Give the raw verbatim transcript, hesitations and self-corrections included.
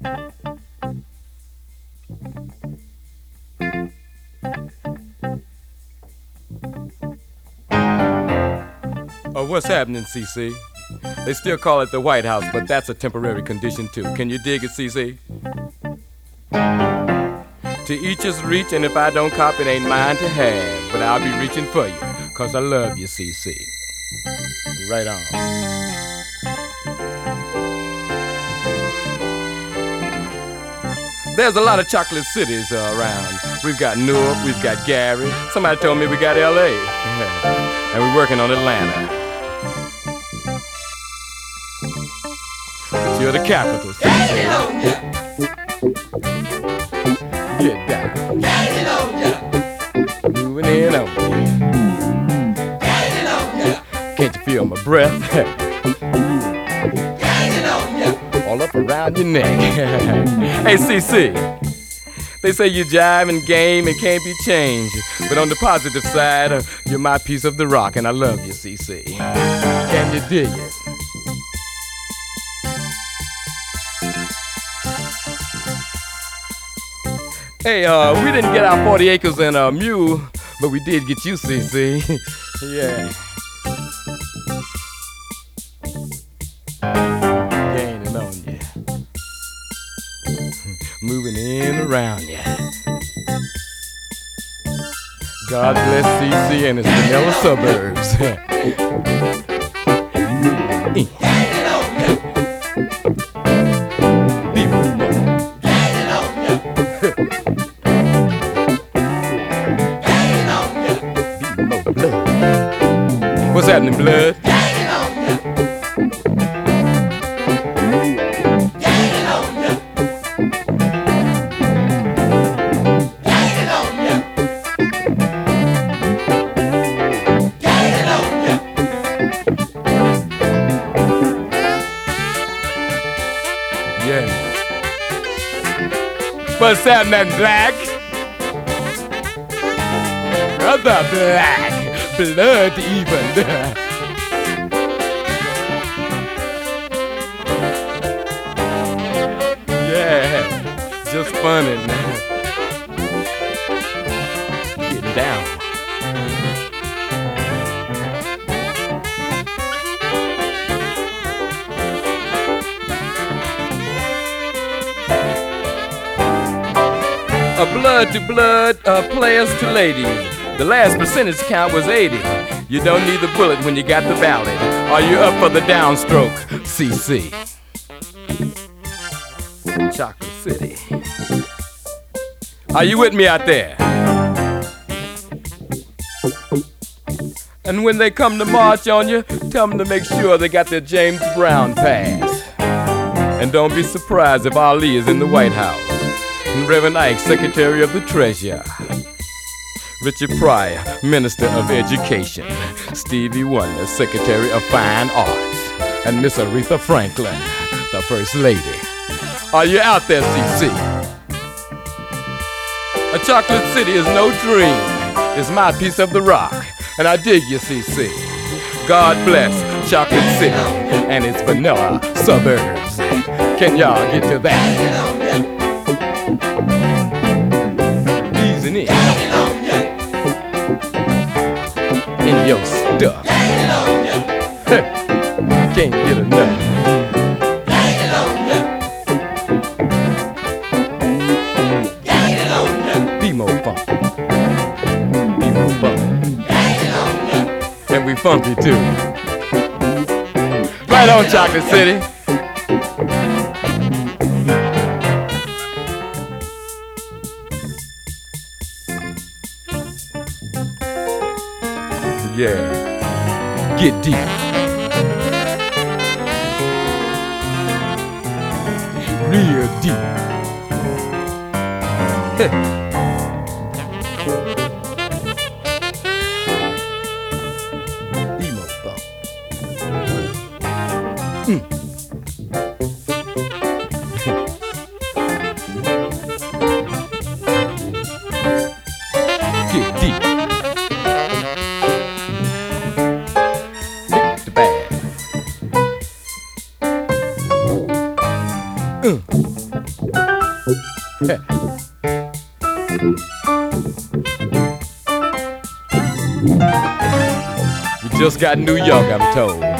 Oh, what's happening, C C? They still call it the White House, but that's a temporary condition too. Can you dig it, C C? To each his reach, and if I don't cop it, ain't mine to have. But I'll be reaching for you, cause I love you, C C. Right on. There's a lot of chocolate cities uh, around. We've got Newark, we've got Gary. Somebody told me we got L A And we're working on Atlanta. But you're the capital, C C. Get down. Moving in on you. Can't you feel my breath? All up around your neck. Hey, C C, they say you jive and game and can't be changed. But on the positive side, uh, you're my piece of the rock, and I love you, C C. Can you dig it? Hey, uh, we didn't get our forty acres and a mule, but we did get you, C C. Yeah. Gaining on you. Moving in around you. God bless C C and his vanilla suburbs. What's happening, blood? Yeah. What's happening, black? Brother black. Blood even. Yeah, just funny now. Getting down. A blood to blood, uh, players to ladies. The last percentage count was eighty. You don't need the bullet when you got the ballot. Are you up for the downstroke, C C? Chocolate City. Are you with me out there? And when they come to march on you, tell them to make sure they got their James Brown pass. And don't be surprised if Ali is in the White House. And Reverend Ike, Secretary of the Treasury. Richard Pryor, Minister of Education. Stevie Wonder, Secretary of Fine Arts. And Miss Aretha Franklin, the First Lady. Are you out there, C C? A chocolate city is no dream. It's my piece of the rock. And I dig you, C C. God bless Chocolate City and its vanilla suburbs. Can y'all get to that? Easing in. In your stuff. Can't get enough. Be more fun. Be more fun. And we funky too. Right on, Chocolate City. Yeah, get deep. Real deep. Emo bump. Mm. Get deep. Uh. We just got New York, I'm told.